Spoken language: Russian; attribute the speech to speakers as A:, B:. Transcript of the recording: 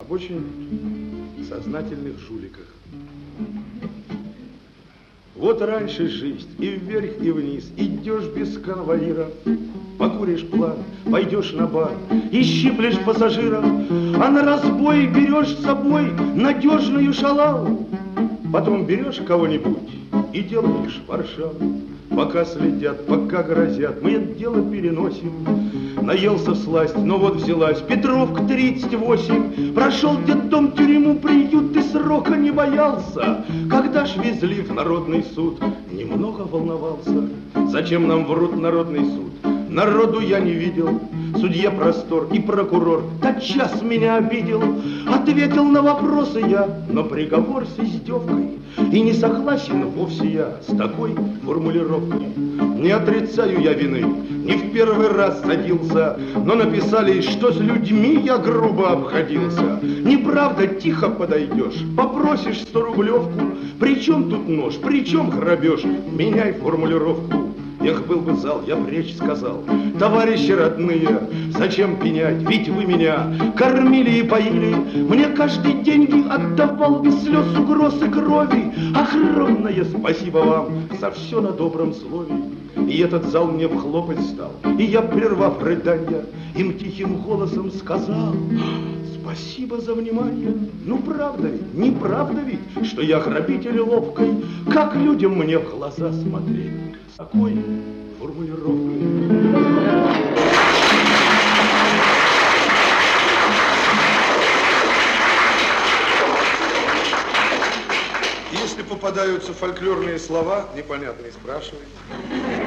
A: об очень сознательных жуликах. Вот раньше жизнь, и вверх, и вниз, идешь без конвоира, покуришь план, пойдешь на бар и щиплешь пассажиров, а на разбой берешь с собой надежную шалаву. Потом берешь кого-нибудь и делаешь Варшаву. Пока следят, пока грозят, мы это дело переносим. Наелся всласть, но вот взялась Петровка 38. Прошел детдом, тюрьму, приют, и срока не боялся. Когда ж везли в народный суд, немного волновался. Зачем нам врут народный суд? Народу я не видел. Судья простор и прокурор тотчас меня обидел. Ответил на вопросы я, но приговор с издевкой. И не согласен вовсе я с такой формулировкой. Не отрицаю я вины, не в первый раз садился, но написали, что с людьми я грубо обходился. Неправда, тихо подойдешь, попросишь 100-рублевку. При чем тут нож, при чем грабеж? Меняй формулировку. Эх, был бы зал, я б речь сказал. Товарищи родные, зачем пенять? Ведь вы меня кормили и поили. Мне каждый деньги отдавал без слез, угроз и крови. Огромное спасибо вам за все на добром слове. И этот зал мне вхлопать стал. И я, прервав рыданья, им тихим голосом сказал: спасибо за внимание. Ну правда ведь, не правда ведь, что я грабитель ловкой, как людям мне в глаза смотреть с такой формулировкой.
B: Если попадаются фольклорные слова, непонятные, спрашивайте.